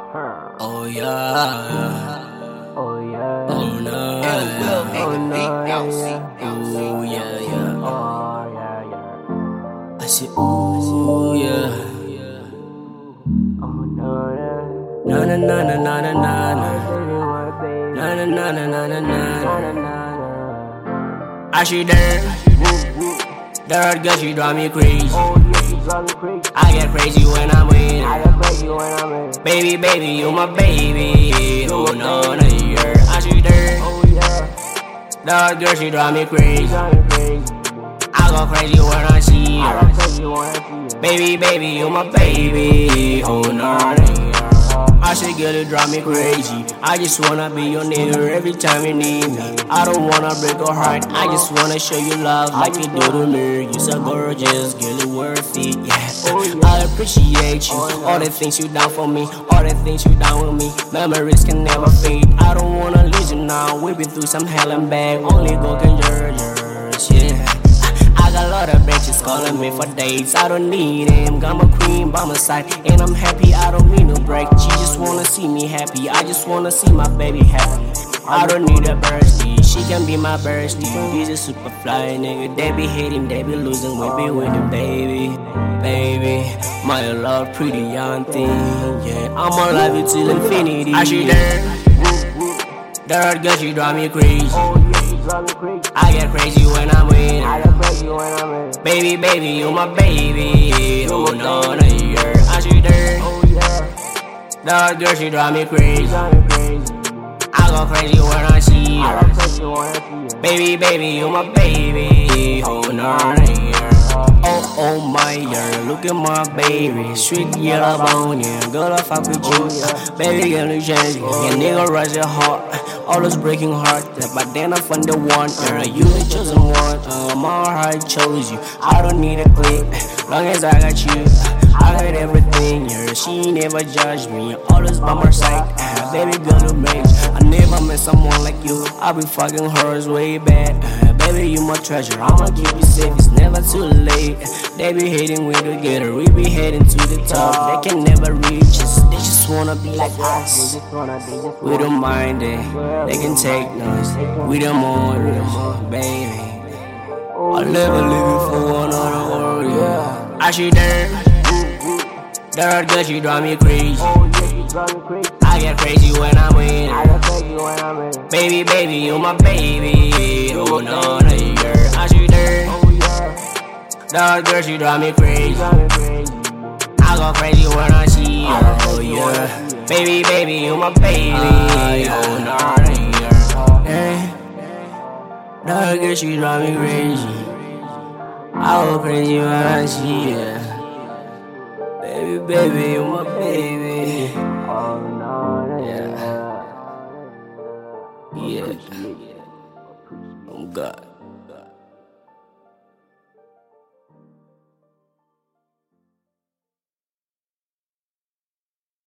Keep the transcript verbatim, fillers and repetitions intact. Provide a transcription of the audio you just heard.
Oh yeah. Oh yeah. Oh no. Oh no. Oh yeah, yeah. Oh yeah, yeah. I said, ooh yeah. Oh no. Na na na na na na na na. Baby, Na na na na na na na. na na. I she there. That girl, she drive me crazy. Oh yeah, she drive me crazy. I get crazy when I'm with I her. get crazy when I'm in. Baby, baby, you my baby. Oh no, no, yeah. I she there. Oh yeah, That girl, she drive me crazy. she drive me crazy. I go crazy when I see I her. get crazy when I see her. Baby, baby, you my baby. Oh no, no, yeah. I should get it, drive me crazy. I just wanna be your nigga every time you need me. I don't wanna break your heart, I just wanna show you love like you do to me. You so gorgeous, girl, you worth it, yeah. I appreciate you, all the things you done for me, all the things you done with me. Memories can never fade. I don't wanna lose you now. We've been through some hell and back, only go can yours, yeah. I got a lot of bitches calling me for dates. I don't need them, got my queen by my side, and I'm happy. I don't need no break. She just wanna see me happy. I just wanna see my baby happy. I don't need a birthday, she can be my birthday. This is super fly nigga. They be hating, they be losing. We be winning, baby, baby. My love, pretty young thing. Yeah, I'ma love you till infinity. I she there. That girl, she drive me crazy. Oh yeah, she drive me crazy. I get crazy when I'm with her. I get crazy when I'm in. Baby, baby, you my baby. Oh no, no, yeah. I she there. Oh yeah, That girl, she drive me crazy. she drive me crazy. I go crazy when I see I her. get crazy when I see her. Baby, baby, you my baby. Oh no, no, yeah. Oh, oh my, yeah. Look at my baby. Sweet yellow bone, yeah. Girl, I fuck with you. Uh, baby, girl, you change me. Your nigga rush your heart. Always breaking heart, but then I find the one. Girl, you the chosen one. Uh, my heart chose you. I don't need a click, long as I got you. I got everything, yeah. She never judged me. Always by my side, uh, baby girl, you make. I never met someone like you. I be fucking hers way back. Uh, baby, you my treasure. I'ma keep you safe. It's never too late. They be hating, we together. We be heading to the top. They can never reach us. They just wanna be like us. They just wanna, they just We wanna. don't mind it, they can take us. We don't more, we don't more, baby. I'll never leave you for one other world, yeah. I she there, that girl, she drive me crazy. Oh yeah, she drive me crazy. I get crazy when I'm with I her. get crazy when I'm in. Baby, baby, you my baby. Oh no, no, yeah. I she there, Oh yeah, that girl, she drive me she crazy. drive me crazy. I go crazy when I see her, oh yeah. Baby, baby, you my baby. Oh no, no, yeah. Hey. That girl, she drive me crazy. I go crazy when I see her. Baby, baby, you my baby. Oh no, Yeah. Yeah. Oh God.